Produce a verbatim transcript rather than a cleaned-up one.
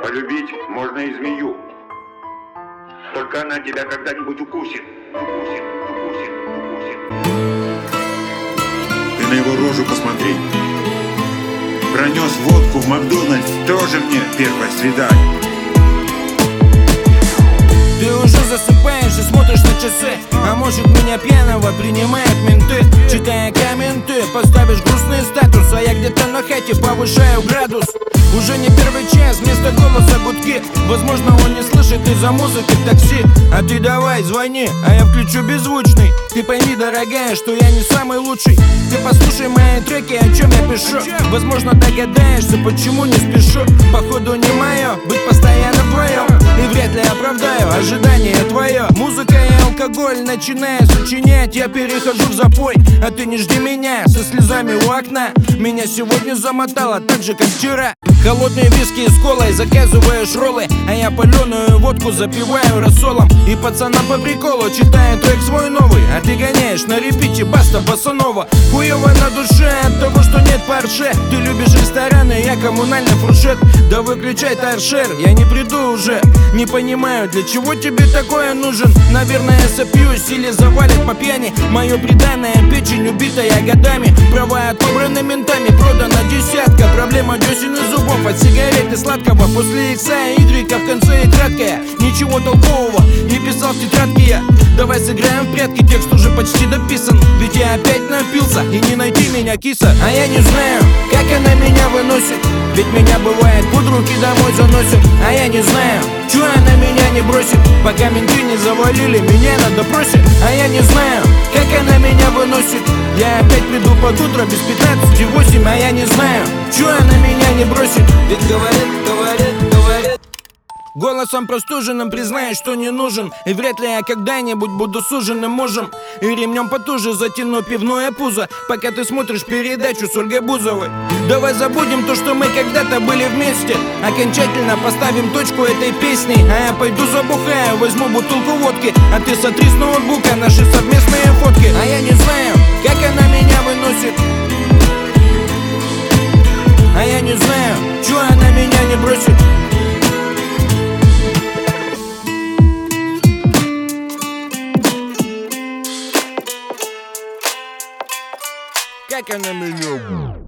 Полюбить можно и змею. Только она тебя когда-нибудь укусит. Укусит, укусит, укусит. Ты на его рожу посмотри. Пронес водку в Макдональдс, тоже мне первое свидание. Ты уже засыпаешь и смотришь на часы. А может, меня пьяного принимают менты. Читая комменты, поставишь грустный статус. А я где-то на хате повышаю градус. Уже не первый час, вместо голоса гудки. Возможно, он не слышит из-за музыки в такси. А ты давай, звони, а я включу беззвучный. Ты пойми, дорогая, что я не самый лучший. Ты послушай мои треки, о чем я пишу. Возможно, догадаешься, почему не спешу. Походу не мое, быть постоянно вдвоем. И вряд ли оправдаю ожидание твое. Музыка и алкоголь, начиная сочинять, я перехожу в запой. А ты не жди меня со слезами у окна. Меня сегодня замотало так же, как вчера. Холодные виски с колой, заказываешь роллы. А я паленую водку запиваю рассолом. И пацана по приколу читаю трек свой новый. А ты гоняешь на репите баста босанова. Хуёво на душе от того, что нет парше. Ты любишь рестораны, я коммунальный фуршет. Да выключай торшер, я не приду уже. Не понимаю, для чего тебе такое нужен. Наверное, сопьюсь или завалит по пьяни. Мое преданное, печень убитая годами. Права отобраны ментами, продана десятка. Проблема десен и зубов от сигарет и сладкого. После икса и дрика в конце и краткая. Ничего толкового не писал в тетрадке я. Давай сыграем в прятки, текст уже почти дописан. Ведь я опять напился и не найти меня, киса. А я не знаю, как она меня выносит. Ведь меня бывает под руки домой заносит. А я не знаю, чё она меня не бросит. Пока менты не завалили меня на допросе. А я не знаю, как она меня выносит. Я опять приду под утро без пятнадцати восемь. А я не знаю, чё она меня не бросит. Ведь говорит, говорит, говорит. Голосом простуженным признаюсь, что не нужен. И вряд ли я когда-нибудь буду суженным мужем. И ремнем потуже затяну пивное пузо. Пока ты смотришь передачу с Ольгой Бузовой. Давай забудем то, что мы когда-то были вместе. Окончательно поставим точку этой песни. А я пойду забухаю, возьму бутылку водки. А ты сотри с ноутбука наши совместные фотки. А я не знаю, как она меня выносит. А я не знаю, чё она меня не бросит. Как она меня...